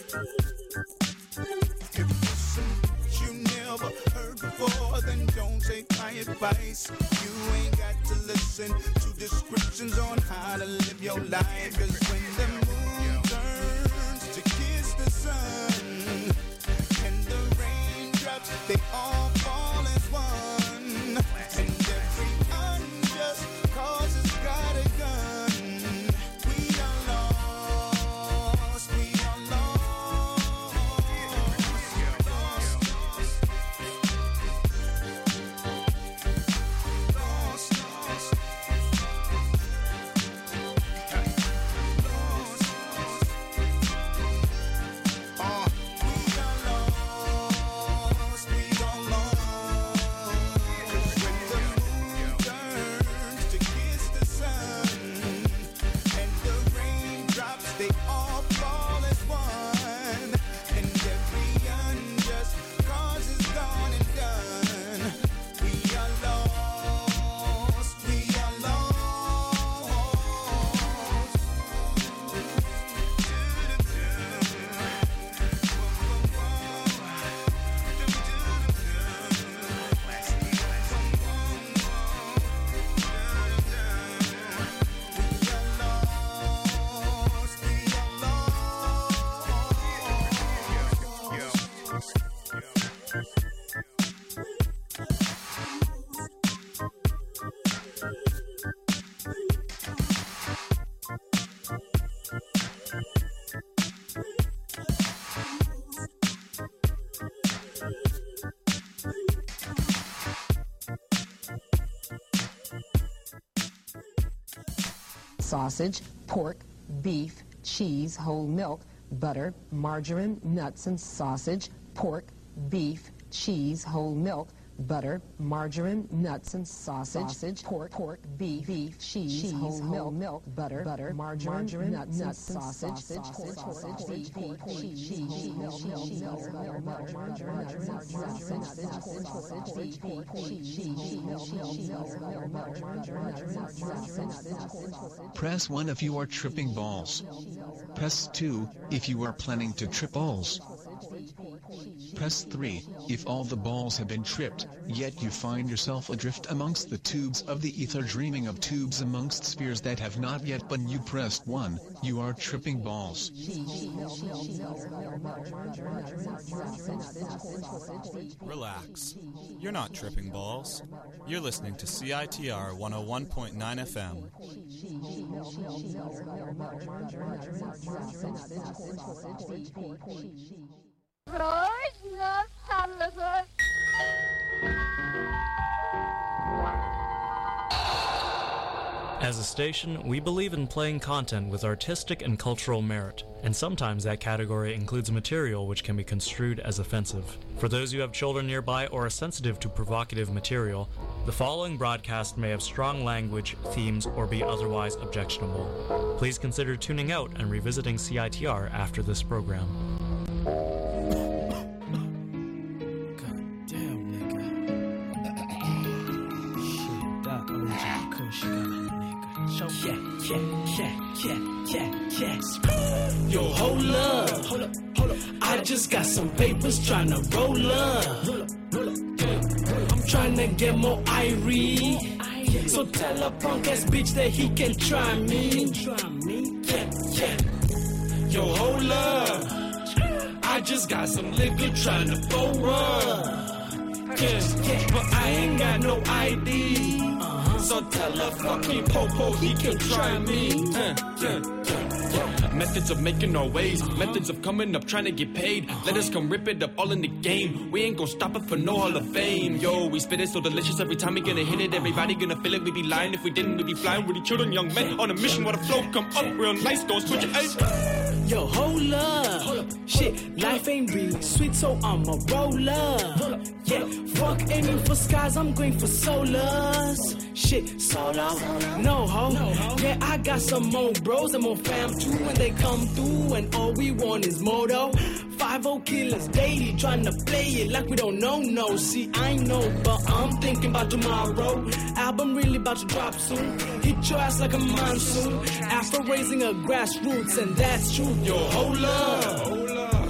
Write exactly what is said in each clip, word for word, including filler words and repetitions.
If listen you never heard before, then don't take my advice. You ain't got to listen to descriptions on how to live your life. Cause when the moon turns to kiss the sun, and the raindrops, they all fall as one. And every unjust cause has got a gun. We are lost, we are lost, lost, lost, lost, uh, we are lost, we are lost. When the moon turns to kiss the sun, and the raindrops, they all fall as one, and every unjust cause is gone and done. We are lost, we are lost. Sausage, pork, beef, cheese, whole milk, butter, margarine, nuts, and sausage, pork, beef, cheese, whole milk, butter, margarine, nuts, and sausage, sausage pork, pork, beef, beef, cheese, cheese whole, whole milk, milk, butter, butter, margarine, margarine nuts, nuts, sausage, sausage, sausage, sausage, beef, pork, cheese, cheese, milk, milk, milk, butter, butter, margarine, nuts, sausage, sausage, beef, pork, cheese, cheese, milk, milk, milk, butter, butter, margarine, nuts, sausage. Press one if you are tripping balls. Press two if you are planning to trip balls. Press three if all the balls have been tripped, yet you find yourself adrift amongst the tubes of the ether, dreaming of tubes amongst spheres that have not yet been. You pressed one, you are tripping balls. Relax. You're not tripping balls. You're listening to C I T R one oh one point nine F M. As a station, we believe in playing content with artistic and cultural merit, and sometimes that category includes material which can be construed as offensive. For those who have children nearby or are sensitive to provocative material, the following broadcast may have strong language, themes, or be otherwise objectionable. Please consider tuning out and revisiting C I T R after this program. Yeah, yeah, yeah, yeah, yeah, yeah. Yo, hold up, hold up, hold up. I just got some papers tryna roll up. I'm tryna get more irie. So tell a punk ass bitch that he can try me. Yeah, yeah. Yo, hold up. I just got some liquor tryna pour up. Yeah, yeah. But I ain't got no I D. So tell a fucking popo he can try me. Uh, yeah, yeah, yeah. Methods of making our ways, methods of coming up trying to get paid. Let us come rip it up all in the game. We ain't gonna stop it for no Hall of Fame. Yo, we spit it so delicious every time we gonna hit it. Everybody gonna feel it, we be lying. If we didn't, we be flying with the children, young men on a mission while the flow come up real nice. Don't switch your eyes. Yo, hold up. hold up. Shit, life ain't really sweet, so I'ma roll up. Yeah, fuck aiming for skies, I'm going for solars. Shit, solo? No ho. Yeah, I got some more bros and more fam too when they come through, and all we want is moto. five oh killers daily, trying to play it like we don't know, no. See, I know, but I'm thinking about tomorrow. Album really about to drop soon. Hit your ass like a monsoon. After raising a grassroots, and that's true. Yo, hold up.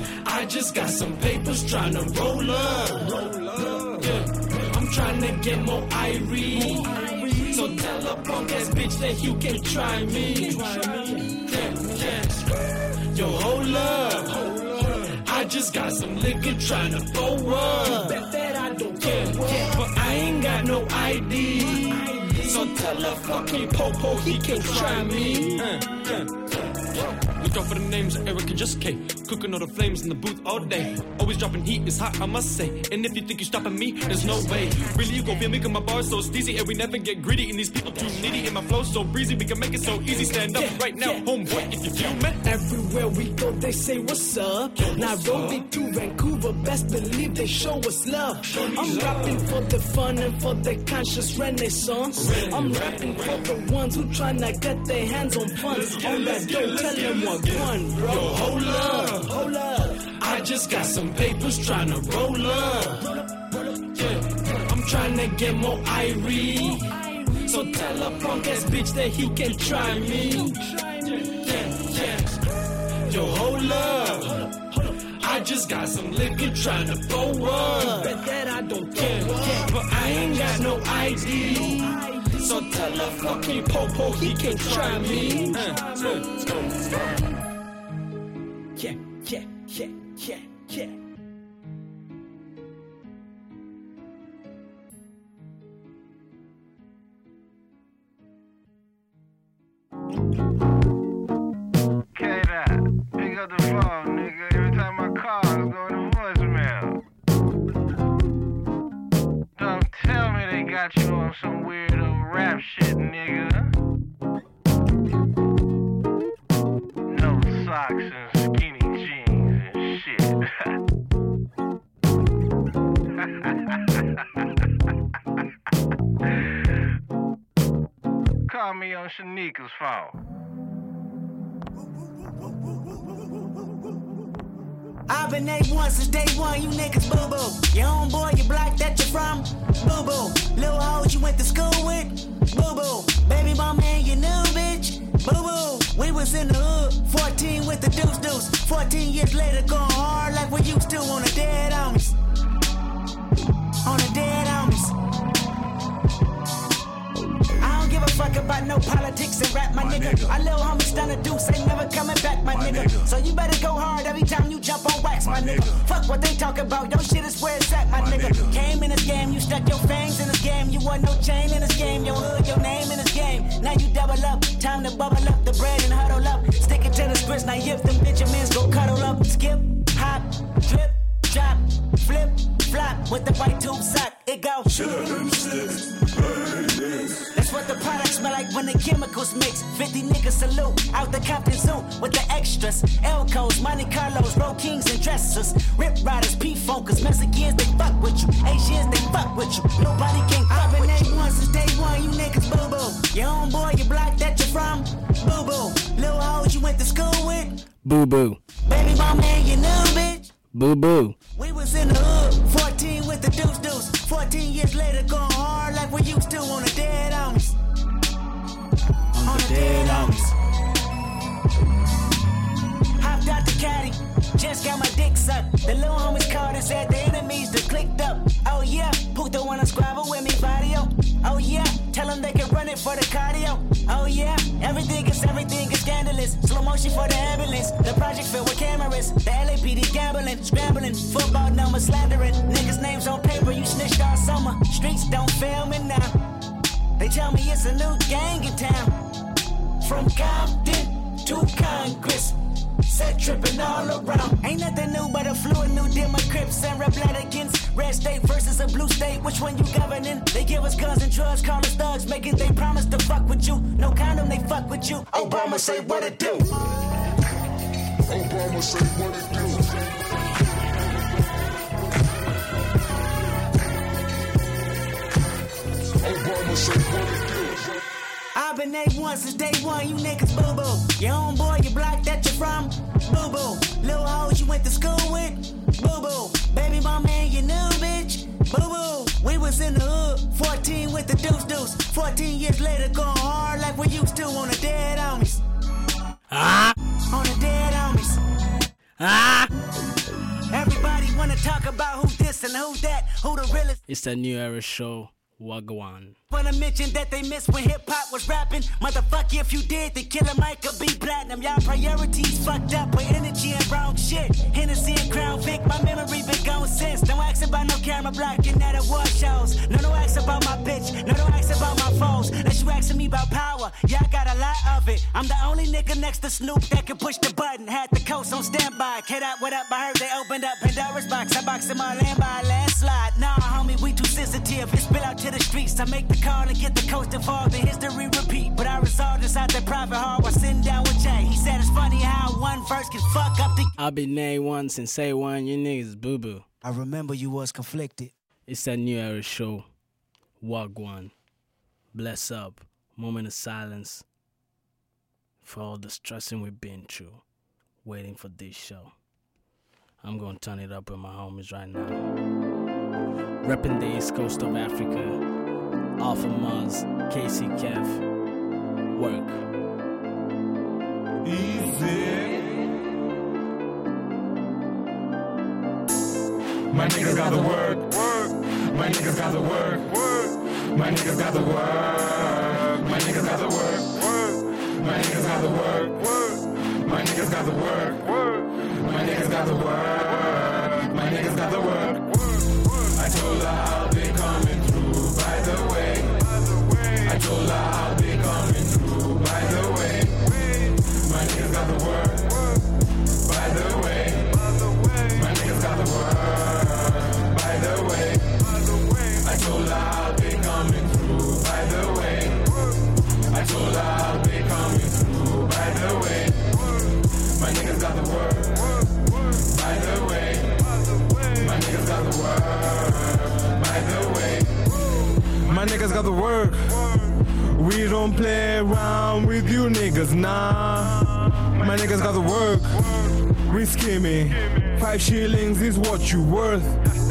just got some papers trying to roll up. Roll up. Yeah. I'm trying to get more Irie. So tell a punk ass bitch that you can try me. Yeah, yeah. Yo, hold up. I just got some liquor trying to go up. Bet that I don't care. Yeah, but I ain't got no I D. So tell a fucking popo he can try me. Uh, uh. Look out for the names of Eric and Just K. Cooking all the flames in the booth all day. Always dropping heat, it's hot, I must say. And if you think you're stopping me, there's no way. Really, you gon' feel me, cause my bars so steezy. And we never get greedy, and these people too needy. And my flow so breezy, we can make it so easy. Stand up yeah, right now, yeah. Homeboy, if you feel me. Everywhere we go, they say what's up. Nairobi to Vancouver, best believe they show us love. I'm rapping for the fun and for the conscious renaissance. I'm rapping for the ones who tryna get their hands on funds. On that dough, tell them what one, bro. Yo, hold up, hold up. I just got some papers tryna roll up. Yeah, I'm tryna get more Irie. So tell a punk ass bitch that he can try me. Yeah, yeah. Yo, hold up. I just got some liquor tryna go up. Bet that I don't care, but I ain't got no I D. So tell a fucking popo he can try me. Uh, uh. Yeah, yeah, yeah, yeah, yeah. K-Dot, pick up the phone, nigga. Every time my call is going to voicemail. Don't tell me they got you on some weirdo rap shit, nigga. No socks and skinny jeans and shit. Call me on Shanika's phone. I've been A one since day one, you niggas boo-boo. Your own boy, you block that you're from, boo-boo. Little hoes you went to school with, boo-boo. Baby mama and your new bitch, boo-boo. We was in the hood, fourteen with the deuce-deuce. fourteen years later, going hard like we used to on the dead homies. On the dead homies. I don't give a fuck about no politics and rap, my, my nigga. nigga. Our little homie stun a deuce, ain't never coming back, my, my nigga. nigga. So you better go hard every time you jump on wax, my, my nigga. nigga. Fuck what they talk about, your shit is where it's at, my, my nigga. nigga. Came in this game, you stuck your fangs in this game. You want no chain in this game, your hood, your name in this game. Now you double up, time to bubble up the bread and huddle up. Stick it to the splits, now if them Benjamins go cuddle up. Skip, hop, drip, drop, flip, flop with the white tube sock. It go. That's what the product smell like when the chemicals mix. fifty niggas salute out the Compton Zoo with the extras. Elcos, Monte Carlos, Roll Kings and dressers. Rip Riders, P-Funkers, Mexicans, they fuck with you. Asians, they fuck with you. Nobody can fuck with you. I've been A one since day one, you niggas boo-boo. Your own boy, you block that you're from, boo-boo. Little hoes you went to school with, boo-boo. Baby mama and your new bitch, boo-boo. We was in the hood, fourteen with the deuce-deuce. fourteen years later, going hard like we used to on the dead homies. On, on the, the dead, dead homies. Hopped out the caddy, just got my dick sucked. The little homies called and said the enemies that clicked up. Oh yeah, Puto wanna squabble with me, Vadio. Oh yeah, tell them they can run it for the cardio. Oh yeah, everything is everything is scandalous. Slow motion for the ambulance. The project filled with cameras. The L A P D gambling, scrambling. Football numbers slandering. Niggas' names on paper, you snitched all summer. Streets don't fail me now. They tell me it's a new gang in town. From Compton to Congress. Set tripping all around. Ain't nothing new but a fluid new Demo Crips and Republicans. Red state versus a blue state, which one you governing? They give us guns and drugs, call us thugs, making they promise to fuck with you. No condom, they fuck with you. Obama say what it do. Obama say what it do. Obama say what it do. I've been A one since day one, you niggas boo-boo. Your own boy, you block that you're from, boo-boo. Little hoes you went to school with, boo-boo. Baby mama and your new bitch, boo-boo. We was in the hood, fourteen with the deuce-deuce. fourteen years later, going hard like we used to on the dead homies. Ah! On the dead homies. Ah! wanna talk about who this and who that, who the realest. It's that New Era show, Wagwan. Wanna mention that they missed when hip-hop was rapping. Motherfucker, if you did, the Killer Mike could be platinum. Y'all priorities fucked up with energy and wrong shit. Hennessy and Crown Vic, my memory been gone since. Don't ask about no camera blocking at award shows. No, don't ask about my bitch. No, don't ask about my foes. Unless you asking me about power, yeah, I got a lot of it. I'm the only nigga next to Snoop that can push the button. Had the coast on standby. Kid up, what up, I heard they opened up Pandora's box. I boxed them all in by a landslide. Nah, homie, we too sensitive. It spill out to the streets. I make the call and get the coast involved. The history repeat, but I resolved inside that private hall while sitting down with Jay. He said it's funny how one verse can fuck up the. I'll be nay once and say one, you niggas boo boo. I remember you was conflicted. It's that New Era show, Wagwan. Bless up, moment of silence for all the stressing we've been through, waiting for this show. I'm gonna turn it up with my homies right now. Repping the East Coast of Africa. Alpha Mars, K C Kev, work. Easy. My niggas got the work. My niggas got the work. My niggas got the work. My niggas got the work. My niggas got the work. My niggas got the work. My niggas got the work. My niggas got the work. I told her I'll be coming through, by the way. I told her I'll be coming through, by the way. My niggas got the work, by the way. My niggas got the work, by the way. I told her I'll be coming through, by the way. I told her I'll be coming through, by the way. My niggas got the work, by the way. My niggas got the work, by the way. My niggas got the work. We don't play around with you niggas, nah. My niggas got the work. We skimming. Five shillings is what you worth.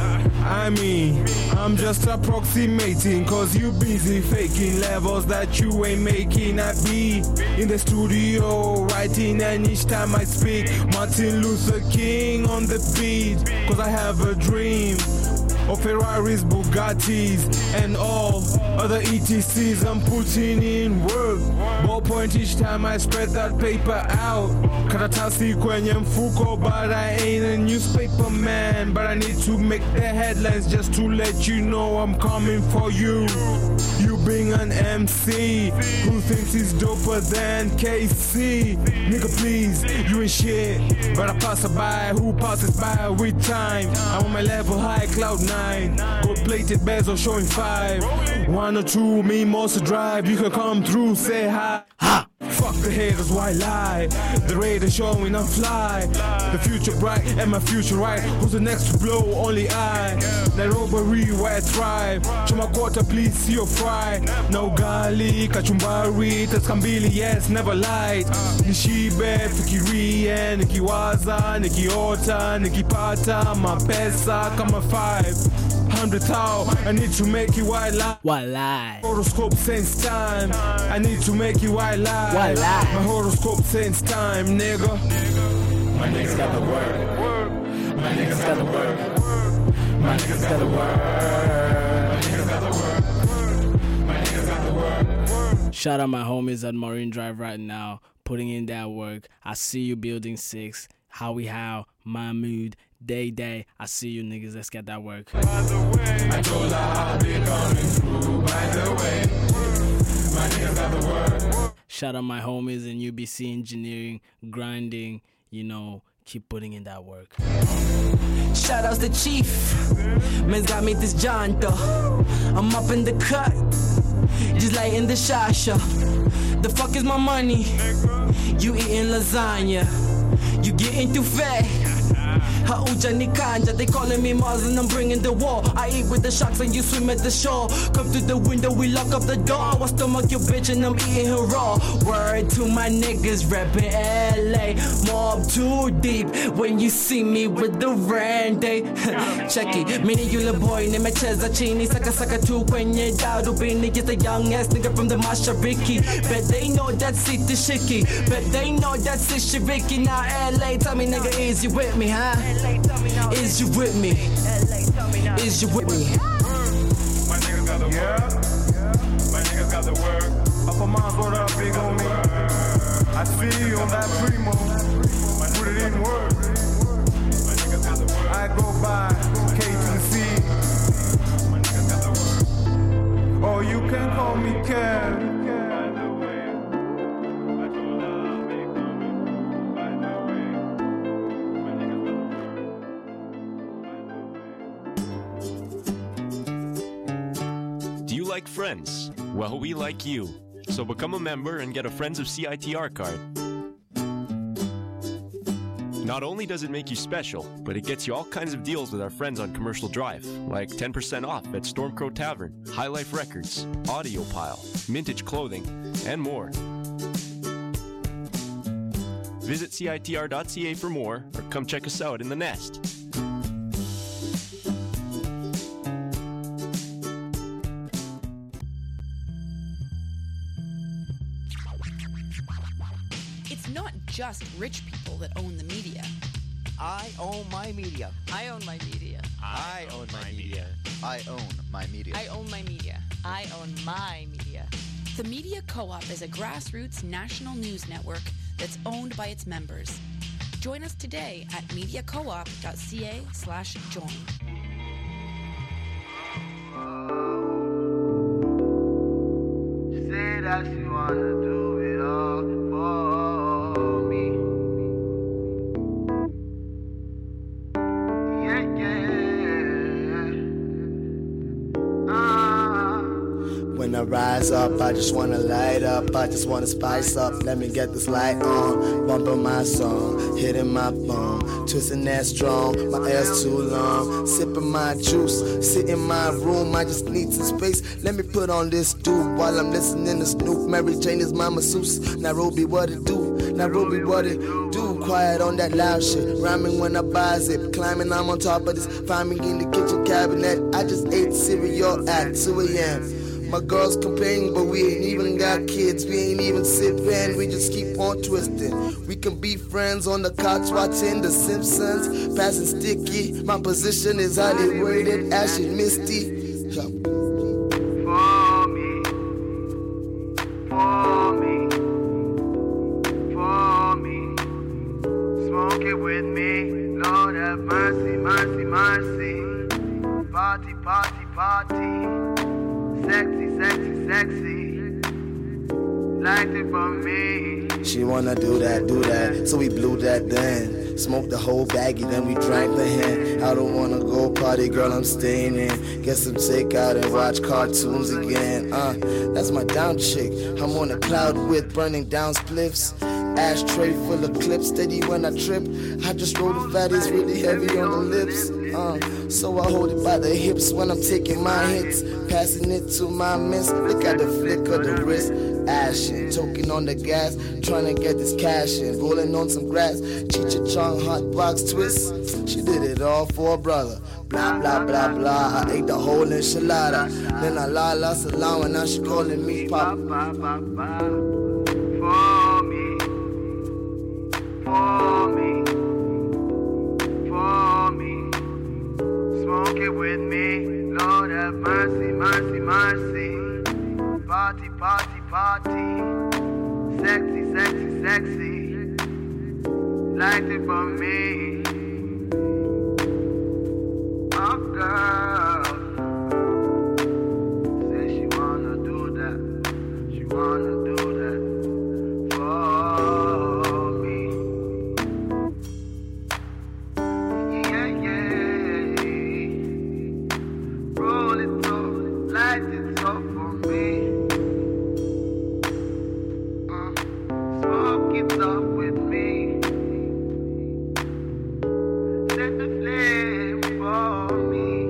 I mean, I'm just approximating, cause you busy faking levels that you ain't making. I be in the studio writing, and each time I speak, Martin Luther King on the beat. Cause I have a dream of Ferraris, Bugattis, and all other E T Cs. I'm putting in work. Ballpoint each time I spread that paper out. Karatasi kwenye mfuko, but I ain't a newspaper man. But I need to make the headlines just to let you know I'm coming for you. You being an M C who thinks he's doper than K C. Nigga please, you ain't shit. But I pass by who passes by with time. I'm on my level high, cloud nine. Gold plated bezel showing five. One or two, me most drive. You can come through, say hi. Ha! Fuck the haters, why lie? The radar showing I'm fly. The future bright and my future right. Who's the next to blow? Only I. Nairobi, where I thrive. Chuma quarter, please see your fry. No gali, kachumbari, taskambili, yes, never lied. Nishibe, fikiria, nikiwaza, nikiota, nikipata, mapesa, kama five. Hundred thou, I need to make you white lie. White lie. Horoscope since time. I need to make you white lie. White lie. My horoscope since time, nigga. My niggas got the work. My niggas got the work. My niggas got the work. My niggas got the work. My niggas got the work. Shout out my homies at Marine Drive right now, putting in that work. I see you, Building six. Howie How, Mahmood, Day Day. I see you niggas, let's get that work. By the way, I told her I'll be coming through. By the way, my niggas got the work. Shout out my homies in U B C Engineering, grinding, you know, keep putting in that work. Shout outs to Chief, man's got me this janto. I'm up in the cut, just like in the shasha. The fuck is my money? You eating lasagna, you getting too fat. Hauja ni kanja, they calling me Mars and I'm bringing the war. I eat with the sharks and you swim at the shore. Come to the window, we lock up the door. I stomach your bitch and I'm eating her raw. Word to my niggas rapping L A. Mob too deep when you see me with the Randy. Check it, mini yule boy nimecheza chini. Saka saka tu kwenye darubini. Just a young ass nigga from the Mashariki. Bet they know that city shiki. Bet they know that shit Ricky. Now L A, tell me nigga, is you with me, huh? Is you with me? Is you with me? My niggas got the work. My niggas got the work. Up a mile, what up, big on me? I see you on that primo. Put it in work. My niggas got the work. I go by K to the C. My niggas got the work. Oh, you can call me Kev. Like Friends? Well, we like you. So become a member and get a Friends of C I T R card. Not only does it make you special, but it gets you all kinds of deals with our friends on Commercial Drive, like ten percent off at Stormcrow Tavern, High Life Records, Audiopile, Mintage Clothing, and more. Visit C I T R dot C A for more, or come check us out in the Nest. Just rich people that own the media. I own my media. I own my media. I, I own my media. I own my media. I own my media. I own my media. The Media Co-op is a grassroots national news network that's owned by its members. Join us today at mediacoop dot C A slash join. Say that you wanna do it all for When I rise up, I just wanna light up, I just wanna spice up. Let me get this light on, bumping my song, hitting my bone, twisting that strong, my ass too long, sipping my juice, sit in my room, I just need some space. Let me put on this dude while I'm listening to Snoop. Mary Jane is my masseuse, Nairobi what it do, Nairobi what it do. Quiet on that loud shit, rhyming when I buy zip, climbing I'm on top of this, find me in the kitchen cabinet. I just ate cereal at two a.m. My girls complaining, but we ain't even got kids. We ain't even sipping, we just keep on twisting. We can be friends on the couch watching The Simpsons, passing sticky. My position is highly rated, ashy misty. For me, for me, for me. Smoke it with me, Lord have mercy, mercy, mercy. Party, party, party. Sexy, sexy, sexy, light it for me. She wanna do that, do that, so we blew that then. Smoked the whole baggie, then we drank the hen. I don't wanna go party, girl, I'm staying in. Get some takeout and watch cartoons again. Uh, that's my down chick, I'm on a cloud with burning down spliffs. Ashtray full of clips, steady when I trip. I just roll the fatties really heavy on the lips. Uh, so I hold it by the hips when I'm taking my hits. Passing it to my miss, look at the flick of the wrist. Ashing, choking on the gas, trying to get this cash in. Rolling on some grass, Cheech Chong hot box twist. She did it all for a brother. Blah, blah, blah, blah. I ate the whole enchilada. Then I la la salam and now she calling me pop. For me, for me, for me. Smoke it with me, Lord have mercy, mercy, mercy. Party, party, party. Sexy, sexy, sexy. Light it for me. Oh girl, say she wanna do that. She wanna do that for me. Yeah, yeah. Roll it up, light it up for me. Uh, smoke it up with me. Set the flame for me.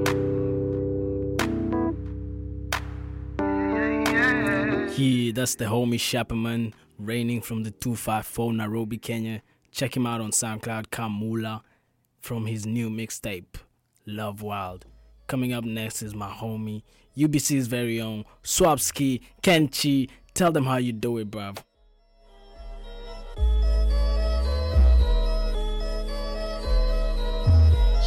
Yeah, yeah. Yeah, that's the homie Shapperman, reigning from the two five four Nairobi, Kenya. Check him out on SoundCloud, Kamula, from his new mixtape, Love Wild. Coming up next is my homie, U B C's very own, Swapski, Kenchi. Tell them how you do it, bruv.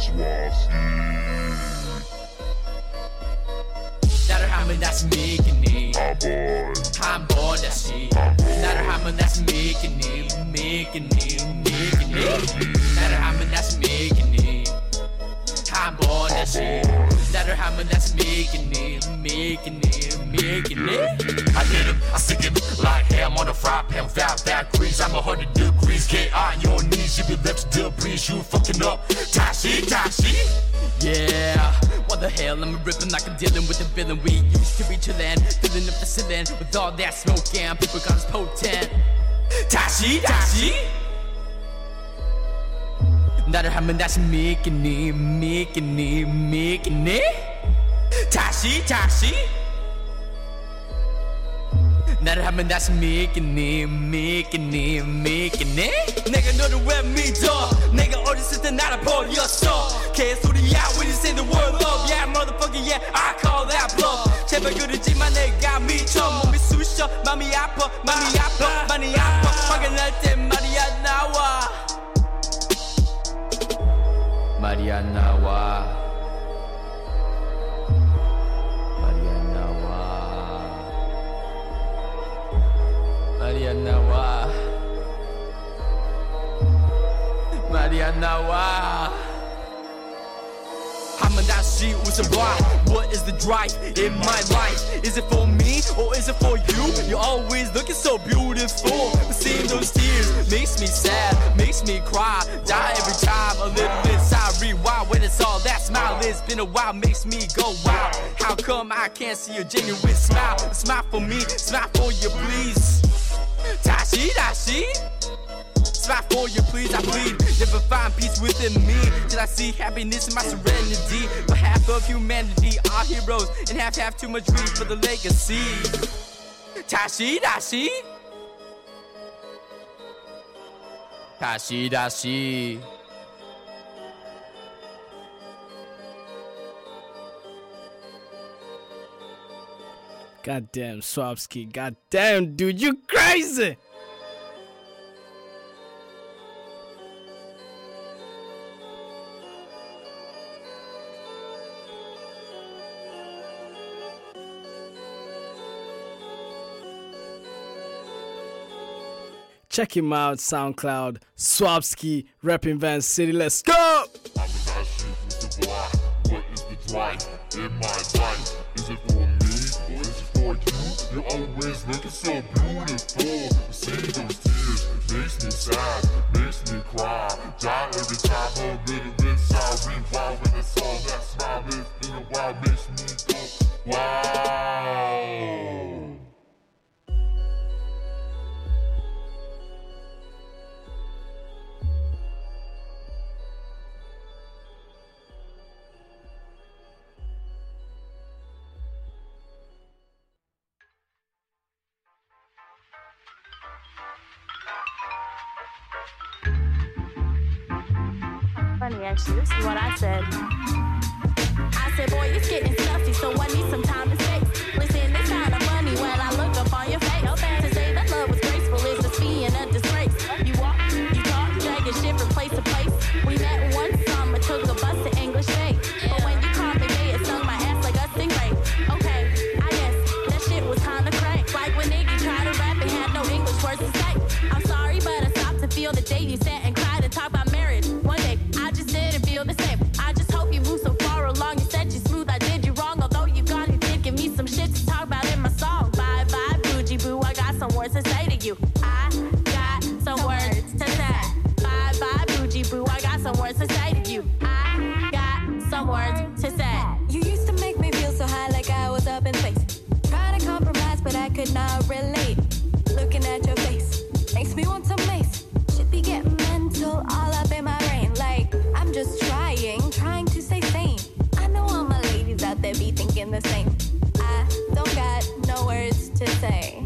나를 하면 다시 믿겠니 한번 다시 나를 하면 다시 믿겠니 믿겠니 믿겠니 나를 하면 다시 믿겠니 한번 다시 나를 하면 다시 믿겠니 믿겠니 믿겠니 I hit him, I stick him like ham on a fry pan without that grease. I'm a hundred degrees, get on your knees. You be left to debris, you fucking up. Tashi, Tashi. Yeah, what the hell, I'm ripping like I'm dealing with the villain. We used to be chillin', filling up the ceiling with all that smoke and people got us potent. Tashi, Tashi. 나를 하면 다시 믿겠니 믿겠니 믿겠니 다시 다시 나를 하면 다시 믿겠니 믿겠니 믿겠니 내가 너를 왜 믿어 내가 어렸을 때 나를 버렸어 개소리야 when you say the word love yeah motherfucker yeah I call that bluff 제발 그러지만 내가 미쳐 몸이 쑤셔 맘이 아파 맘이 아파 많이 아파 화가 날 때 말이야 나와 말이 안 나와 말이 안 나와 말이 안 나와 말이 안 나와 한번 다시 웃어봐 What is the drive in my life? Is it for me or is it for you? You're always looking so beautiful But seeing those tears makes me sad Makes me cry Die every time a little bit sorry Why when it's all that smile It's been a while makes me go wow How come I can't see a genuine smile? Smile for me, smile for you please 다시 다시 Smile for you, please, I plead. Never find peace within me till I see happiness in my serenity. But half of humanity are heroes, and half have too much greed for the legacy. Tashi, dashi. Tashi, dashi. Goddamn, Swapski. Goddamn, dude, you crazy! Check him out, SoundCloud, Swapski, repping Van City. Let's go! What is the drive in my life? Is it for me or is it for you? You're always looking so beautiful. Seeing those tears makes me sad, makes me cry. Die every time a little bit sorry. Why when it's all that smile? It's been a while, makes me go wow. Funny actually, this is what I said. I said, boy, it's getting stuffy, so I need some time to space. Listen, it's kind of funny when I look up on your face. To say that love was graceful is a fee and a disgrace. You walk, you talk, dragging shit from place to place. We met one summer, took a bus to English Bay. But when you called me Bay, it stung my ass like a stingray. Okay, I guess that shit was kinda crank. Like when Iggy tried to rap and had no English words to say. I'm sorry, but I stopped to feel the day you sat and cried and talk about marriage. One day, I just didn't feel the same. I just hope you moved so far along. You said you're smooth, I did you wrong. Although you got it, did give me some shit to talk about in my song. Bye bye, Fuji Boo, I got some words to say to you. I got some words to say. Bye bye, Fuji Boo, I got some words to say to you. I got some words to say. You used to make me feel so high like I was up in space. Trying to compromise, but I could not relate. Looking at your face makes me want some mace. Should be getting mental all up in my brain. Like, I'm just trying, trying to stay sane. I know all my ladies out there be thinking the same. I don't got no words to say.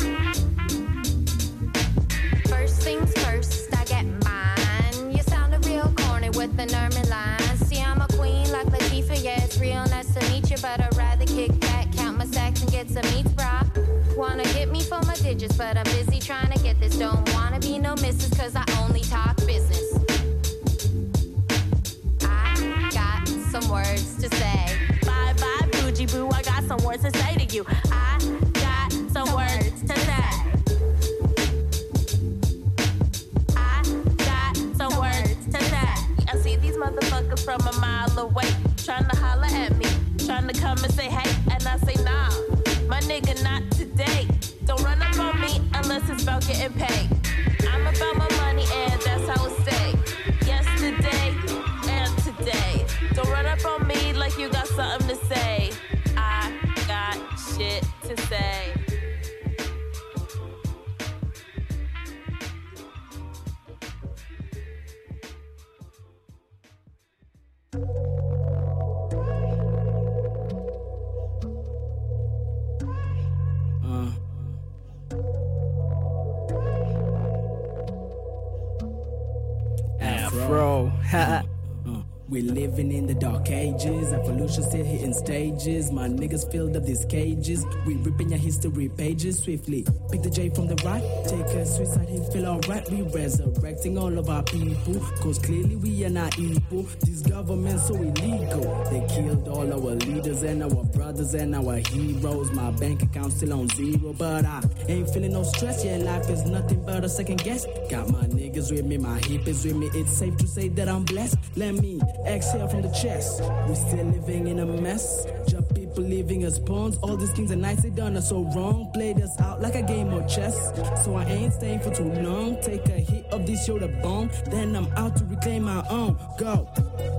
First things first, I get mine. You sounded real corny with an Ermin line. See, I'm a queen like Latifah, yeah, it's real nice to meet you. But I'd rather kick back, count my sacks and get some meats, brah. Wanna hit me for my digits, but I'm busy trying to get this. Don't wanna be no missus, cause I only talk business. I words to say to you. I got some words to say. I got some words to say. I see these motherfuckers from a mile away, trying to holler at me, trying to come and say hey, and I say nah, my nigga, not today. Don't run up on me unless it's about getting paid. I'm about my money and that's how it stay. Yesterday and today. Don't run up on me like you got something to say. I got shit to say. Uh. Afro. Ha. Uh, we're living in the dark ages. Evolution still hitting stages. My niggas filled up these cages. We ripping your history pages swiftly. Pick the J from the right. Take a suicide hit, feel alright. We resurrecting all of our people. Cause clearly we are not equal. This government so illegal. They killed all our leaders and our brothers and our heroes. My bank account still on zero. But I ain't feeling no stress. Yeah, life is nothing but a second guess. Got my niggas with me, my hippies with me. It's safe to say that I'm blessed. Let me exhale from the chest. We're still living in a mess. Just people living as pawns. All these kings and knights, they done us so wrong. Played us out like a game of chess. So I ain't staying for too long. Take a hit of this shoulder bone. Then I'm out to reclaim my own. Go.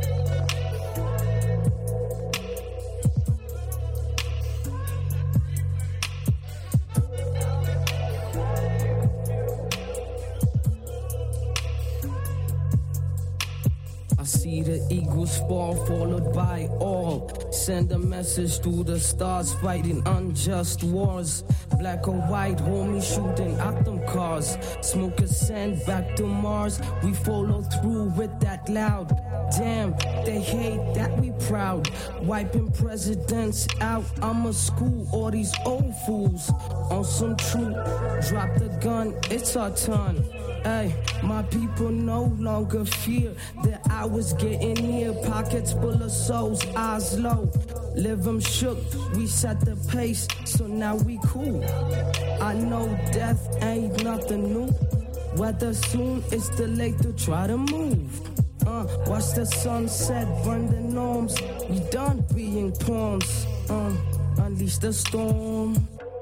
See the eagles fall, followed by all. Send a message to the stars, fighting unjust wars. Black or white, homie shooting at them cars. Smoke a send back to Mars. We follow through with that loud. Damn, they hate that we proud. Wiping presidents out. I'ma school all these old fools. On some truth, drop the gun, it's our turn. Ay, my people no longer fear that I was getting near. Pockets full of souls, eyes low. Live them shook, we set the pace, so now we cool. I know death ain't nothing new. Whether soon it's too late to try to move. Uh, watch the sunset, burn the norms. We done being pawns. Uh, unleash the storm.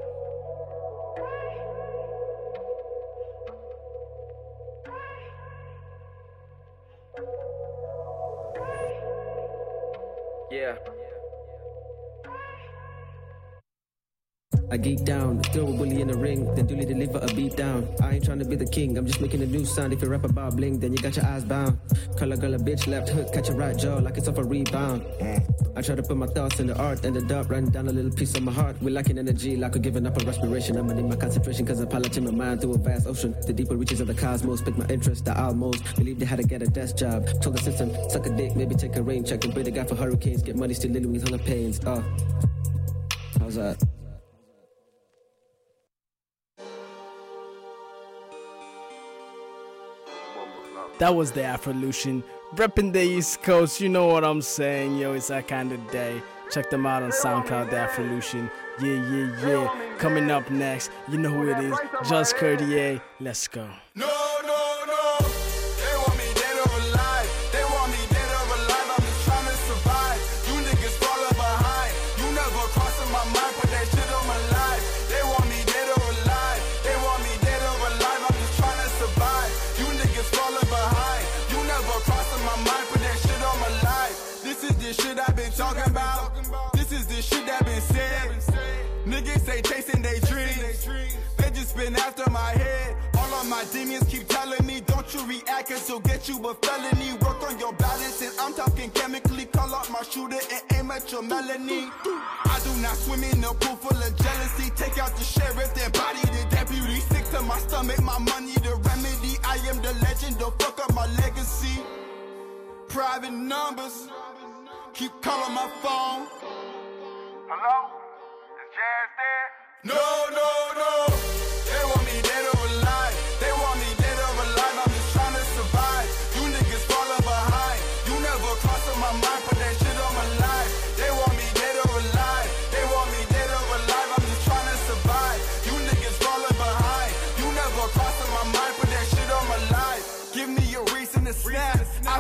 Yeah. I geek down, throw a bully in the ring, then duly deliver a beat down. I ain't trying to be the king, I'm just making a new sound. If you rap about bling, then you got your eyes bound. Color girl a bitch, left hook, catch a right jaw like it's off a rebound. I try to put my thoughts in the art, ended up running down a little piece of my heart. We lacking energy, like we're giving up on respiration. I'ma need my concentration, cause I'm piloting my mind through a vast ocean. The deeper reaches of the cosmos, pick my interest, the almost. Believe they had to get a desk job. Told the system, suck a dick, maybe take a rain check. And be the guy for hurricanes, get money, still living with ton of pains. Uh, how's that? That was the Afrolution, repping the East Coast, you know what I'm saying, yo, it's that kind of day. Check them out on SoundCloud, the Afrolution, yeah, yeah, yeah. Coming up next, you know who it is, Just Cartier, let's go. No, no, no, they want me dead or alive, they want me dead or alive, I'm just trying to survive, you niggas falling behind, you never crossing my mind, put that shit on my life, they want me dead or alive, they want me dead or alive, I'm just trying to survive, you niggas falling behind, you never crossing my mind, put that shit on my life, this is the shit I've been talking about, this is the shit that been said, niggas say chasing they dreams, they just been after my head, all of my demons keep telling me, don't you react, cause you'll get you a felony, work on your balance, and I'm talking chemically, call out my shooter and aim at your melanin, I do not swim in a pool full of jealousy, take out the sheriff, then body the deputy, sick to my stomach, my money the remedy, I am the legend, don't fuck up my legacy, private numbers, keep calling my phone, hello, is Jazz there? No, no, no, they want me dead or alive, they want me dead or alive, I'm just trying to survive, you niggas falling behind, you never crossing my mind, put that shit on my life, they want me dead or alive, they want me dead or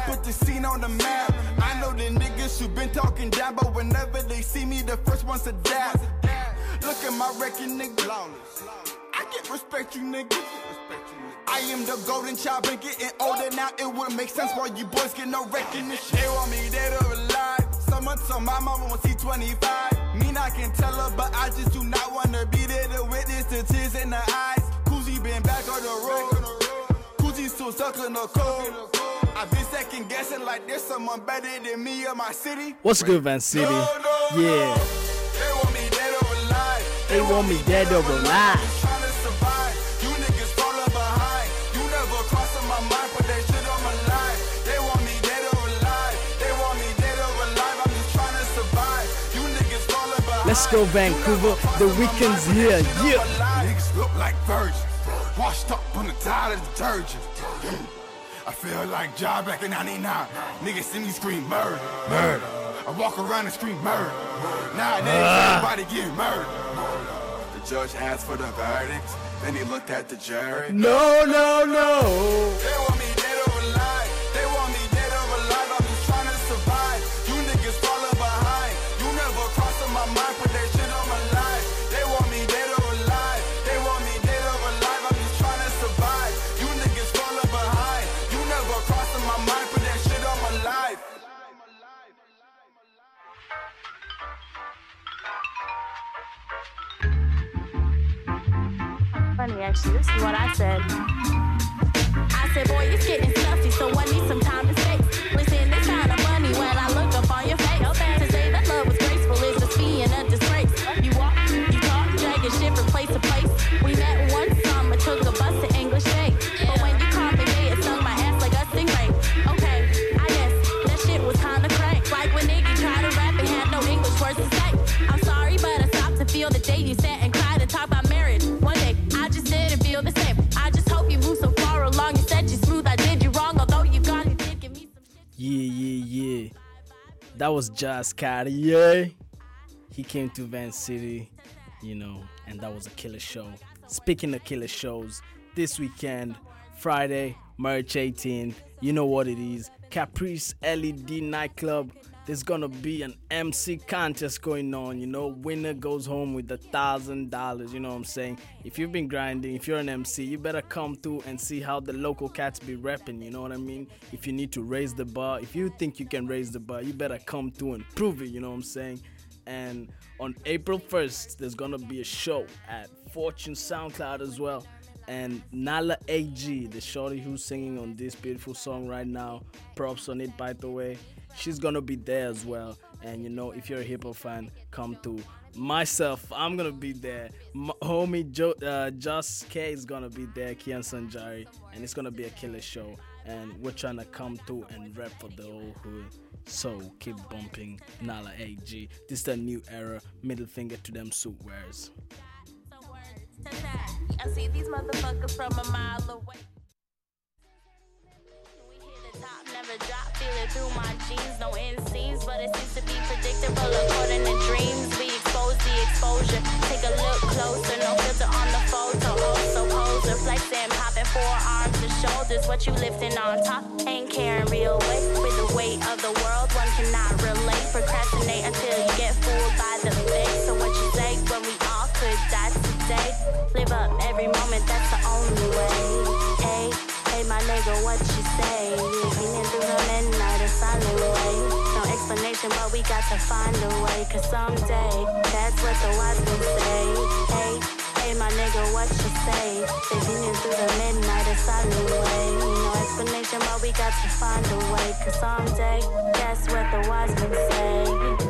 put the scene on the map. I know the niggas who been talking down, but whenever they see me, the first ones to dab. Look at my record, nigga. I get respect you, nigga. I am the golden child, been getting older now. It wouldn't make sense why you boys get no recognition. They want me dead or alive. Some months on my mama won't see twenty-five. Mean I can tell her, but I just do not wanna be there to witness the tears in the eyes. Kuzi been back on the road. Kuzi still stuck in the cold. I've been second guessing like there's someone better than me or my city. What's good, Van City? No, no, yeah. No. They want me dead or alive. They want me dead or alive. Trying to survive. You niggas falling behind. You never crossing my mind, put that shit on my line. They want me dead or alive. They want me dead or alive. I'm just trying to survive. You niggas falling behind. Let's go, Vancouver. The weekend's here. Yeah. Niggas look like virgins. Washed up on the tide of detergent. I feel like Ja back in ninety-nine. Niggas see me scream murder, murder. I walk around and scream murder. Nowadays, uh. everybody getting murdered. The judge asked for the verdict, then he looked at the jury. No, no, no. They want me dead or alive. They want me dead or alive. I'm just trying to survive. You niggas falling behind. You never crossing my mind, put that shit on my life. They want me dead or alive. They want me dead or alive. I'm just trying to survive. You niggas falling behind. You never crossing my mind, put that shit on my life. Funny, actually, this is what I said. I said, boy, it's getting stuffy, so I need some time to space. Listen, it's kind of funny when I look up on your face. To say that love was graceful is just being a disgrace. You walk, you talk, dragging shit from place to place. We met one summer, took a bus to English Bay. But when you called me gay, it stung my ass like a stingray. Okay, I guess that shit was kind of crank. Like when Iggy tried to rap and had no English words to say. I'm sorry, but I stopped to feel the day you sat and cried and talked about marriage. One day, I just didn't feel the same. I just hope you moved so far along. You said you smooth, I did you wrong. Although you got it, did give me some shit. Yeah, yeah, yeah. That was Jazz Cartier. He came to Van City, you know, and that was a killer show. Speaking of killer shows, this weekend, Friday, March eighteenth, you know what it is. Caprice L E D nightclub. There's gonna be an M C contest going on, you know. Winner goes home with a thousand dollars, you know what I'm saying? If you've been grinding, if you're an M C, you better come through and see how the local cats be repping, you know what I mean? If you need to raise the bar, if you think you can raise the bar, you better come through and prove it, you know what I'm saying? And on April first, there's gonna be a show at Fortune SoundCloud as well. And Nala A G, the shorty who's singing on this beautiful song right now, props on it by the way, she's gonna be there as well. And you know, if you're a hip-hop fan, come through. Myself, I'm gonna be there. My homie Joe, uh, Just K is gonna be there, Kian Sanjari, and it's gonna be a killer show. And we're trying to come through and rap for the whole hood. So keep bumping Nala A G. This is the new era. Middle finger to them suit wearers. I see these motherfuckers from a mile away. We hit the top, never drop, feel it through my jeans. No end scenes, but it seems to be predictable according to dreams. We expose the exposure, take a look closer. No filter on the photo, also poser. Flexing, popping forearms and shoulders. What you lifting on top, ain't carrying real weight. With the weight of the world, one cannot relate. Procrastinate until you get fooled by the fake. So what you say when we all could die today? Live up every moment, that's the only way. Hey, hey, my nigga, what you say? Leaning through the midnight, a silent way. No explanation, but we got to find a way. Cause someday, that's what the wise men say. Hey, hey, my nigga, what you say? They leaning through the midnight, a silent way. No explanation, but we got to find a way. Cause someday, that's what the wise men say.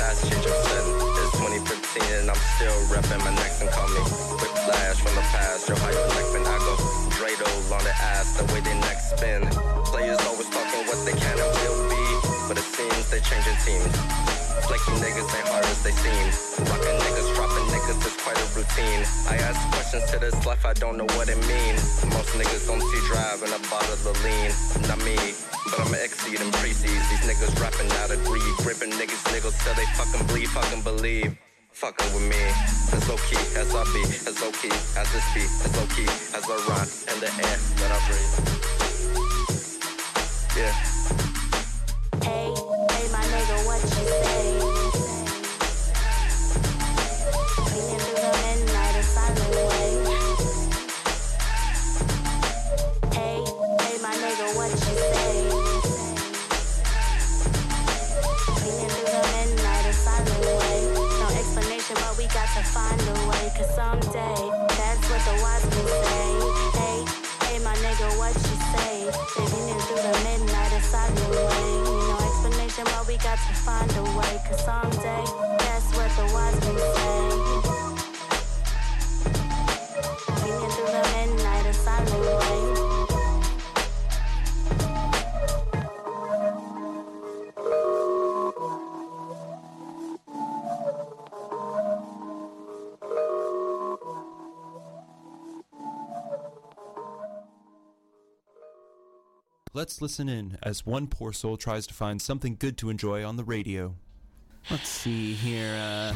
past, you just said it's twenty fifteen and I'm still repping my next and call me Whiplash from the past. Yo, how your neck been? I go Drado on the ass, the way they neck spin. Players always talking what they can and will be, but it seems they changing teams. Flaky niggas ain't hard as they seem. Rockin' niggas, dropping niggas is quite a routine. I ask questions to this life, I don't know what it means. Most niggas don't see drive in a bottle of lean. Not me, but I'ma exceed and precede. These niggas rapping out of greed, gripping niggas niggles till they fucking bleed, fucking believe. Fucking with me, as low key as I be, as low key as this beat, as low key as I run in the air that I breathe. Yeah. Hey, hey, my nigga, what you say? Swinging through the midnight a silent way. Hey, hey, my nigga, what you say? Swinging through the midnight a silent way. No explanation, but we got to find a way. Cause someday, that's what the wise men say. Hey, hey, my nigga, what you say? Swinging through the midnight a silent way. But we got to find a way, cause someday that's what the wise men say. Swinging through the midnight a silent way. Let's listen in as one poor soul tries to find something good to enjoy on the radio. Let's see here, uh...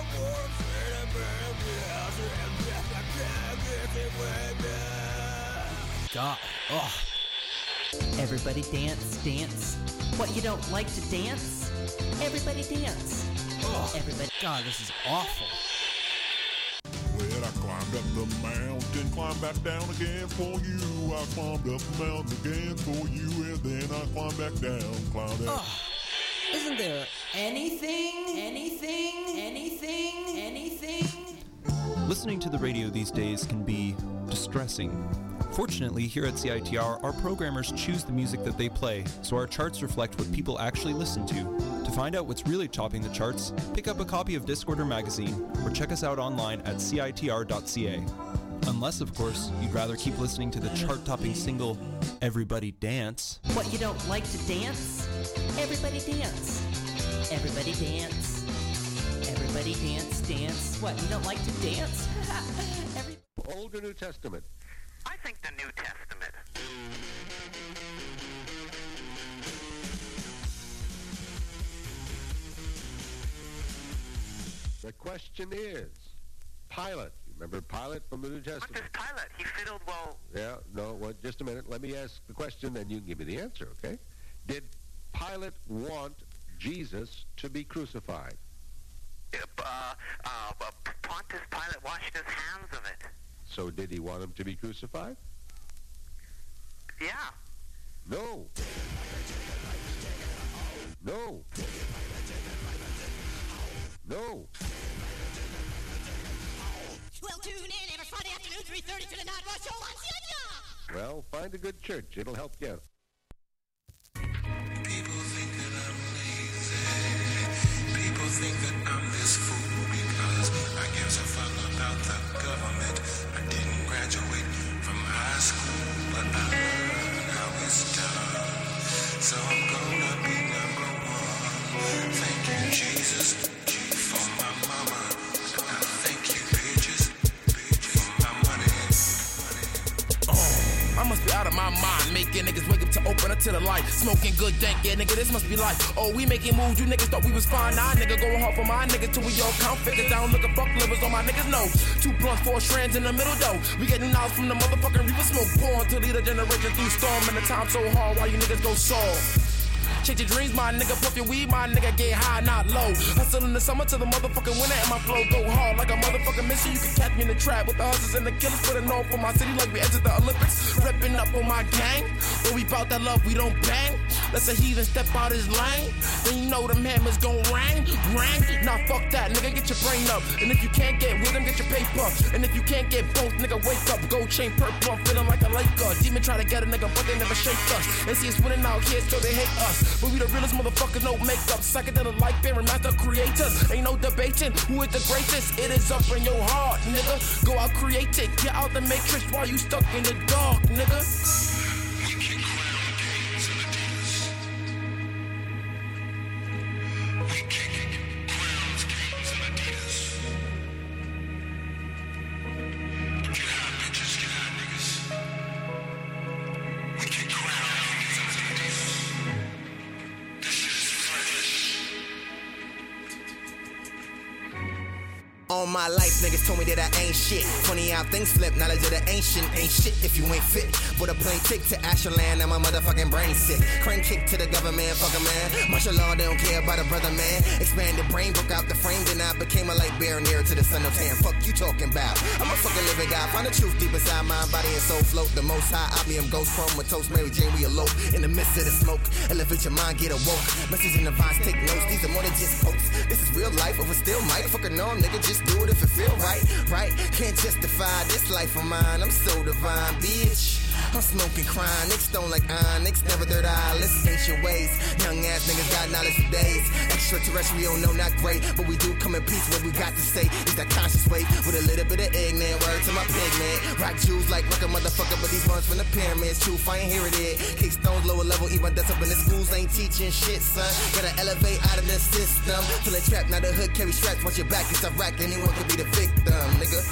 God, oh. Everybody dance, dance. What, you don't like to dance? Everybody dance. Oh. Everybody... God, this is awful. Well, I climbed up the mountain, climbed back down again for you. I climbed up the mountain again for you, and then I climbed back down, climbed down. Oh. Isn't there anything, anything, anything, anything? Listening to the radio these days can be distressing. Fortunately, here at C I T R, our programmers choose the music that they play, so our charts reflect what people actually listen to. To find out what's really topping the charts, pick up a copy of Discorder magazine, or check us out online at C I T R dot C A. Unless, of course, you'd rather keep listening to the chart-topping single, Everybody Dance. What, you don't like to dance? Everybody dance. Everybody dance. Everybody dance, dance. What, you don't like to dance? Every- Old or New Testament? I think the New Testament. The question is, Pilate. Remember Pilate from the New Testament? What does Pilate? He fiddled well. Yeah, no, well, just a minute. Let me ask the question, then you can give me the answer, okay? Did Pilate want Jesus to be crucified? Uh, uh, uh, Pontius Pilate washed his hands of it. So did he want him to be crucified? Yeah. No. No. No. Well, tune in every Friday afternoon, three thirty to the Night Rush Show on C I T R. Well, find a good church. It'll help you out. People think that I'm lazy. People think that I'm this fool because I give a fuck about the government. I didn't graduate from high school, but I learned how it's done. So I'm gonna be number one. Thank you, Jesus, G for my mama. And I thank you, bitches, bitch for my money. Oh, I must be out of my mind, making niggas wake up to open up to the light. Smoking good dank, yeah, nigga, this must be life. Oh, we making moves, you niggas thought we was fine. Nah, nigga, going hard for my niggas till we all count figures down. Looking fuck livers on my niggas' know. Two blunts, four strands in the middle, though. We getting knowledge from the motherfucking reaper smoke. Born to lead a generation through storm, and the time so hard while you niggas go soft. Chase your dreams, my nigga, puff your weed, my nigga, get high, not low. Hustle in the summer to the motherfucking winter, and my flow go hard like a motherfucking mission. You can catch me in the trap with the hustlers and the killers, putting on for my city like we entered the Olympics. Repping up on my gang, but we bout that love, we don't bang. Let's a heathen step out his lane. Then you know them hammers gon' ring, ring. Nah, fuck that, nigga, get your brain up. And if you can't get with him, get your paper. And if you can't get both, nigga, wake up. Gold chain, purple, I'm feeling like a Laker. Demon try to get a nigga, but they never shake us. They see us winning out here, so they hate us. But we the realest motherfuckers, no makeup. Psychedelic life, bearing master creators. Ain't no debating who is the greatest. It is up in your heart, nigga. Go out, create it. Get out the matrix while you stuck in the dark, nigga. All my life, niggas told me that I ain't shit. Funny how things flip, knowledge of the ancient ain't shit if you ain't fit. But a plane tick to Asherland, now my motherfucking brain sick. Crane kick to the government, fuck a man. Martial law, they don't care about a brother, man. Expanded brain, broke out the frame, then I became a light bearer nearer to the sun of tan. Fuck you talking about? I'm a fucking living guy. Find the truth deep inside mind, body, and soul. Float the most high. I be him ghost chrome with toast, Mary Jane, we elope. In the midst of the smoke, elevate your mind, get awoke. Message in the vines, take notes. These are more than just quotes. This is real life, over still mic. Fucking no, nigga, just do it if it feel right, right? Can't justify this life of mine. I'm so divine, bitch. I'm smoking crime. Niggas don't like iron. Niggas never third eye. Listen, ancient ways. Young ass niggas got knowledge for days. Extraterrestrial, no, not great. But we do come in peace. What we got to say is that conscious weight with a little bit of ignorant word to my pigment. Rock Jews like rock a motherfucker, but these ones from the pyramids. Truth, I ain't hear it yet. Kick stones, lower level, eat my dust up in the schools. Ain't teaching shit, son. Gotta elevate out of the system. Feeling trapped, now the hood carry straps. Watch your back, it's a rack. Anyone could be the victim, nigga.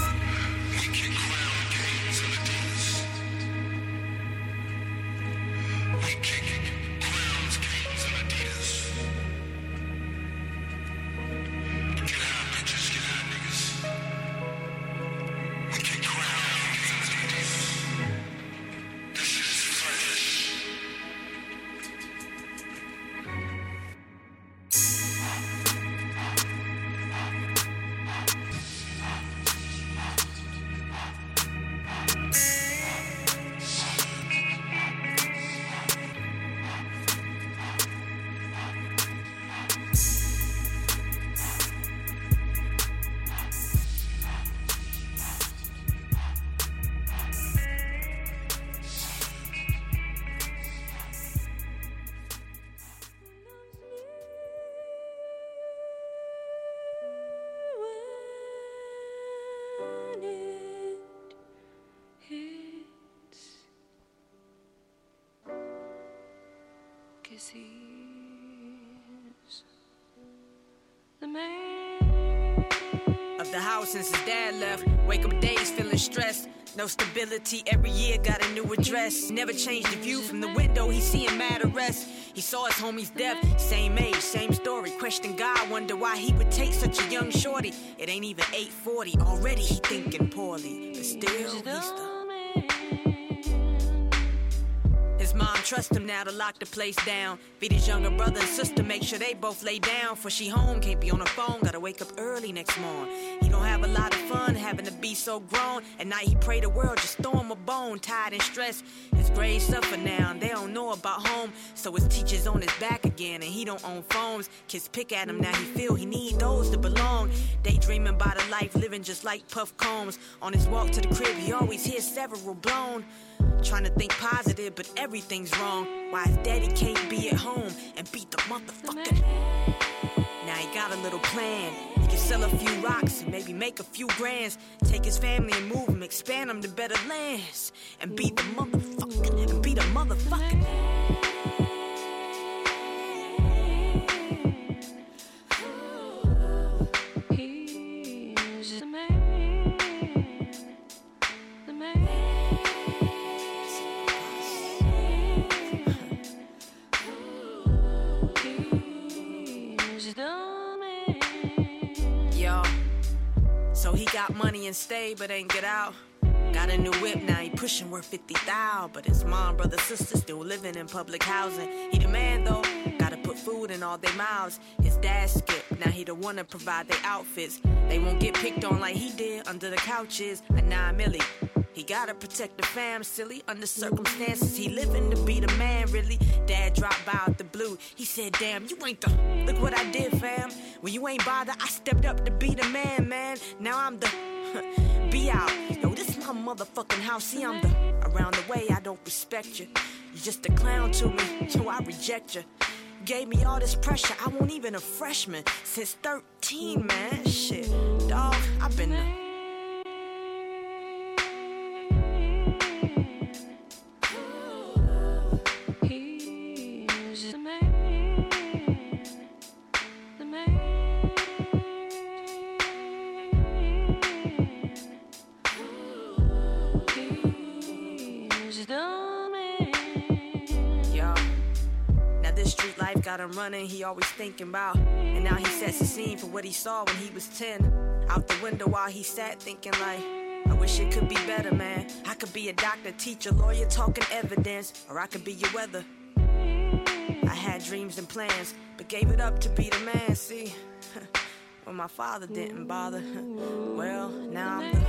Of the house since his dad left, wake up days feeling stressed. No stability, every year got a new address. Never changed the view from the window, he seeing mad arrest. He saw his homie's death, same age, same story. Question God, wonder why he would take such a young shorty. It ain't even eight forty, already he thinking poorly. But still, he's the his mom trusts him now to lock the place down. Feed his younger brother and sister, make sure they both lay down. For she home, can't be on her phone, gotta wake up early next morning. He don't have a lot of fun having to be so grown. At night he pray the world just throw him a bone. Tired and stressed, his grades suffer now and they don't know about home. So his teacher's on his back again and he don't own phones. Kids pick at him, now he feel he need those to belong. Daydreaming about a life living just like Puff Combs. On his walk to the crib he always hears several blown. Trying to think positive, but everything's wrong. Why his daddy can't be at home and beat the motherfucker? Now he got a little plan. He can sell a few rocks and maybe make a few grands. Take his family and move him, expand them to better lands. And beat the motherfucker, and beat a motherfucker. So he got money and stay, but ain't get out. Got a new whip, now he pushing worth fifty thousand. But his mom, brother, sister still living in public housing. He the man though, gotta put food in all their mouths. His dad skipped, now he the one to provide their outfits. They won't get picked on like he did under the couches. A nine milli, He gotta protect the fam, silly. Under circumstances, he living to be the man, really. Dad dropped by out the blue. He said, damn, you ain't the... Look what I did, fam. When you ain't bother, I stepped up to be the man, man. Now I'm the... Be out. Yo, this is my motherfucking house. See, I'm the... Around the way, I don't respect you. You're just a clown to me. Yo, I reject you. Gave me all this pressure. I won't even a freshman. Since thirteen, man. Shit. Dog, I've been... The... Got him running, he always thinking about. And now he sets the scene for what he saw when he was ten. Out the window while he sat thinking like, I wish it could be better, man. I could be a doctor, teacher, lawyer, talking evidence. Or I could be your weather. I had dreams and plans, but gave it up to be the man, see. When my father didn't bother. Well, now I'm the...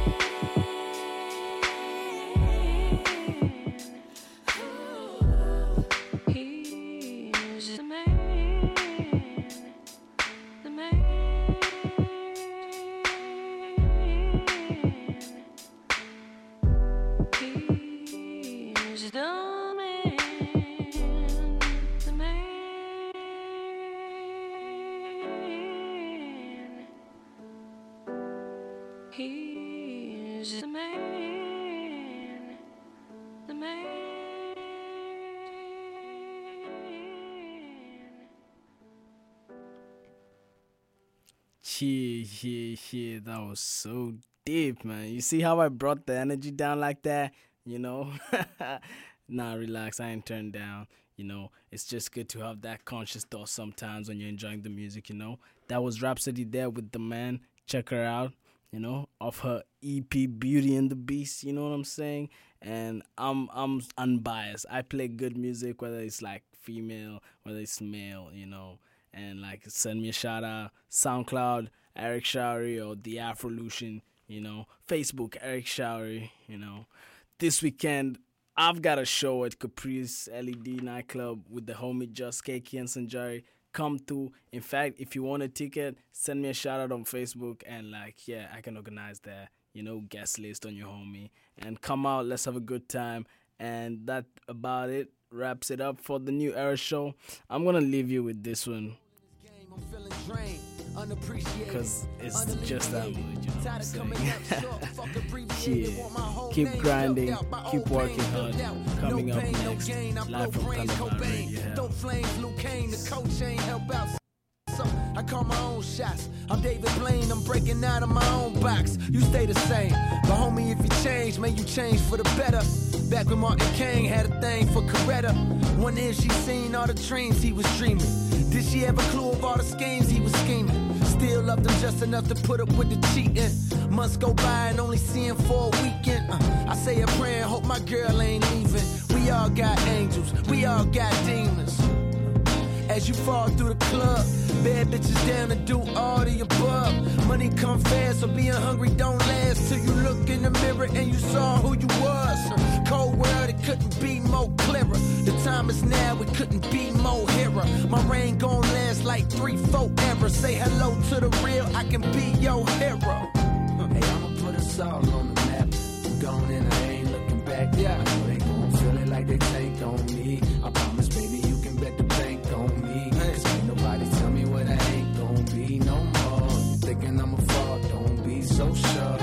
Yeah, yeah, yeah, that was so deep, man. You see how I brought the energy down like that? You know? Nah, relax, I ain't turned down. You know, it's just good to have that conscious thought sometimes when you're enjoying the music, you know? That was Rhapsody there with the man. Check her out, you know, off her E P Beauty and the Beast, you know what I'm saying? And I'm I'm unbiased. I play good music, whether it's like female, whether it's male, you know. And like send me a shout out, SoundCloud, Eric Showery, or The Afrolution, you know. Facebook, Eric Showery, you know. This weekend, I've got a show at Caprice L E D nightclub with the homie Just Keki and Sanjari. Come through. In fact, if you want a ticket, send me a shout out on Facebook, and like, yeah, I can organize that, you know, guest list on your homie. And come out, let's have a good time. And that about it wraps it up for the New Era show. I'm gonna leave you with this one, because it's just that good, you know what I'm saying? Yeah. Keep grinding, keep working hard. Coming up next, live from Taliban Radio. Flames, Luke Kane, the coach ain't help out. I call my own shots. I'm David Blaine, I'm breaking out of my own box. You stay the same, but homie, if you change, man, you change for the better. Back when Martin King had a thing for Coretta. One is she seen all the dreams he was dreaming. Did she have a clue of all the schemes he was scheming? Still loved him just enough to put up with the cheating. Months go by and only see him for a weekend. uh, I say a prayer and hope my girl ain't leaving. We all got angels, we all got demons. As you fall through the club, bad bitches down to do all the above. Money come fast, so being hungry don't last. Till you look in the mirror and you saw who you was. Cold world, it couldn't be more clearer. The time is now, it couldn't be more hero. My reign gon' last like three, four ever. Say hello to the real, I can be your hero. Hey, I'ma put us all on the map. I'm gone and I ain't looking back. Yeah, I know they gon' feel it like they tank on me. I promise, baby, you can bet the bank on me. Cause ain't nobody tell me what I ain't gon' be no more. You thinking I'ma fall, don't be so sure.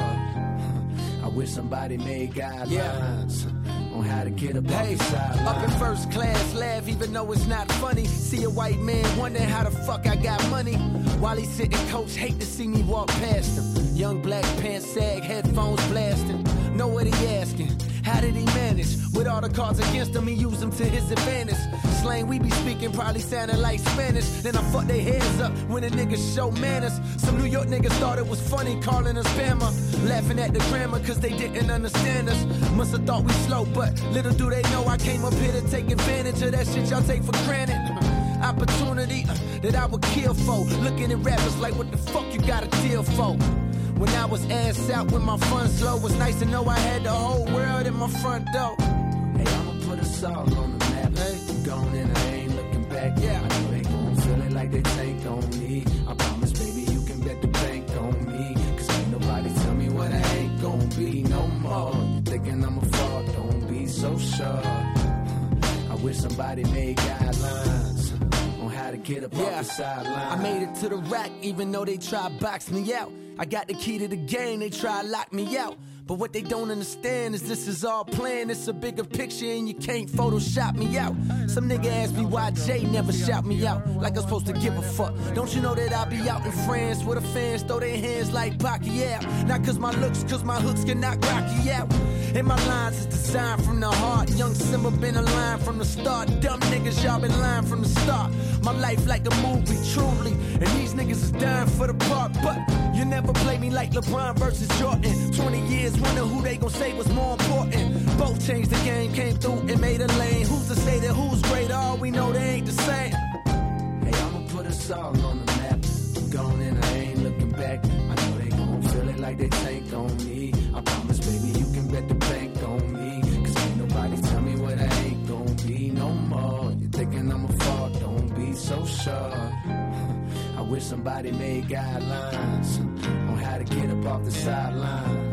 I wish somebody made guidelines yeah. on how to get up hey, up in first class, laugh even though it's not funny. See a white man wondering how the fuck I got money. While he's sitting coach, hate to see me walk past him. Young black pants sag, headphones blasting. Know what he asking, how did he manage? With all the cards against him, he used them to his advantage. Slang we be speaking probably sounding like Spanish. Then I fuck their heads up when the niggas show manners. Some New York niggas thought it was funny calling us Bama. Laughing at the grammar cause they didn't understand us. Musta thought we slow, but little do they know I came up here to take advantage of that shit y'all take for granted. Opportunity uh, that I would kill for. Looking at rappers like what the fuck you got a deal for? When I was ass out with my funds low, was nice to know I had the whole world in my front door. Hey, I'ma put us all on the map. Hey, I'm gone and I ain't looking back. Yeah, I know they gon' feel it like they tank on me. I promise, baby, you can bet the bank on me. Cause ain't nobody tell me what I ain't gon' be no more. You thinking I'm a fraud, don't be so sure. I wish somebody made guidelines on how to get up yeah. off the sideline. I made it to the rack even though they try to box me out. I got the key to the game, they try to lock me out. But what they don't understand is this is all planned. It's a bigger picture and you can't Photoshop me out. Some nigga asked me why Jay never shout me out, like I'm supposed to give a fuck. Don't you know that I be out in France where the fans throw their hands like Pacquiao? Not cause my looks, cause my hooks can knock Rocky out. And my lines is designed from the heart. Young Simba been a line from the start. Dumb niggas, y'all been lying from the start. My life like a movie, truly. And these niggas is dying for the part. But you never play me like LeBron versus Jordan. twenty years wonder who they gon' say was more important. Both changed the game, came through and made a lane. Who's to say that who's great? All we know they ain't the same. Hey, I'ma put us all on the map. I'm gone and I ain't looking back. I know they gon' feel it like they tank on me. I promise, baby, you can bet the bank on me. Cause ain't nobody tell me what I ain't gon' be no more. You thinking I'm a fraud, don't be so sure. I wish somebody made guidelines on how to get up off the sideline.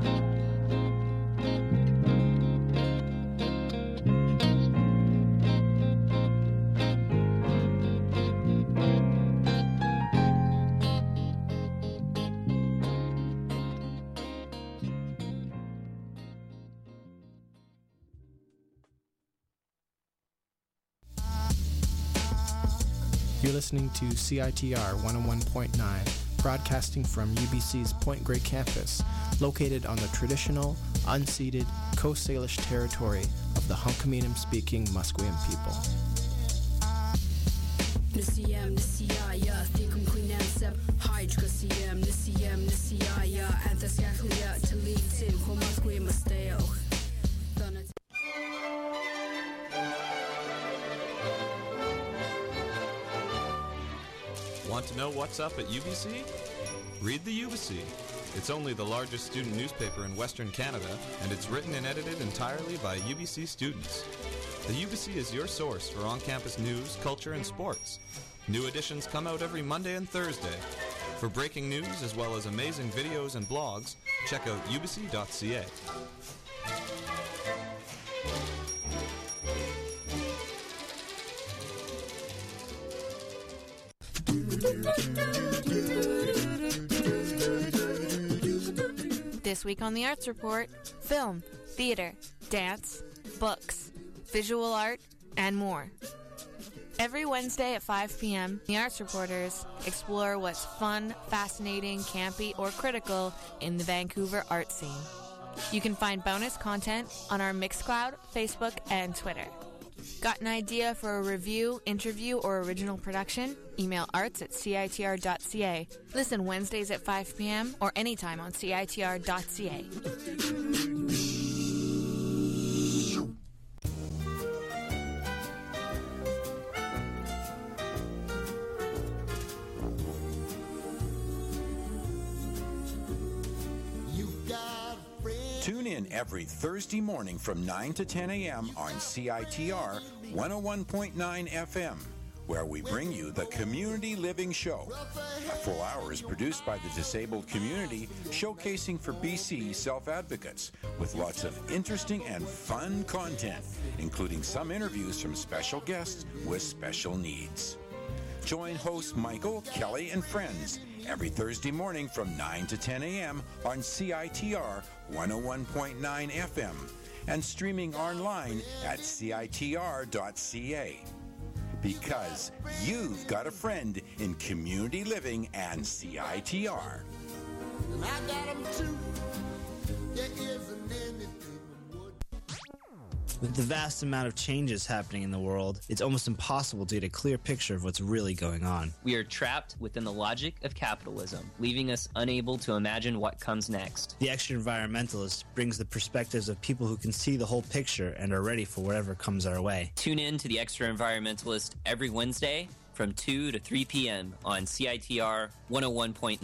You're listening to C I T R one oh one point nine, broadcasting from U B C's Point Grey campus, located on the traditional, unceded Coast Salish territory of the Hunkaminam-speaking Musqueam people. Want to know what's up at U B C? Read the U B C. It's only the largest student newspaper in Western Canada, and it's written and edited entirely by U B C students. The U B C is your source for on-campus news, culture, and sports. New editions come out every Monday and Thursday. For breaking news as well as amazing videos and blogs, check out u b c dot c a. This week on the Arts Report, film, theater, dance, books, visual art, and more. Every Wednesday at five p.m., the Arts Reporters explore what's fun, fascinating, campy, or critical in the Vancouver art scene. You can find bonus content on our Mixcloud, Facebook, and Twitter. Got an idea for a review, interview, or original production? Email arts at c i t r dot c a. Listen Wednesdays at five p.m. or anytime on c i t r dot c a. Tune in every Thursday morning from nine to ten a.m. on C I T R one oh one point nine F M, where we bring you the Community Living Show. A full hour is produced by the disabled community, showcasing for B C self-advocates, with lots of interesting and fun content, including some interviews from special guests with special needs. Join hosts Michael, Kelly, and friends every Thursday morning from nine to ten a.m. on C I T R one oh one point nine F M and streaming online at c i t r dot c a. Because you've got a friend in community living and C I T R. And I got them too. There isn't anything. With the vast amount of changes happening in the world, it's almost impossible to get a clear picture of what's really going on. We are trapped within the logic of capitalism, leaving us unable to imagine what comes next. The Extra Environmentalist brings the perspectives of people who can see the whole picture and are ready for whatever comes our way. Tune in to the Extra Environmentalist every Wednesday from two to three p.m. on C I T R one oh one point nine.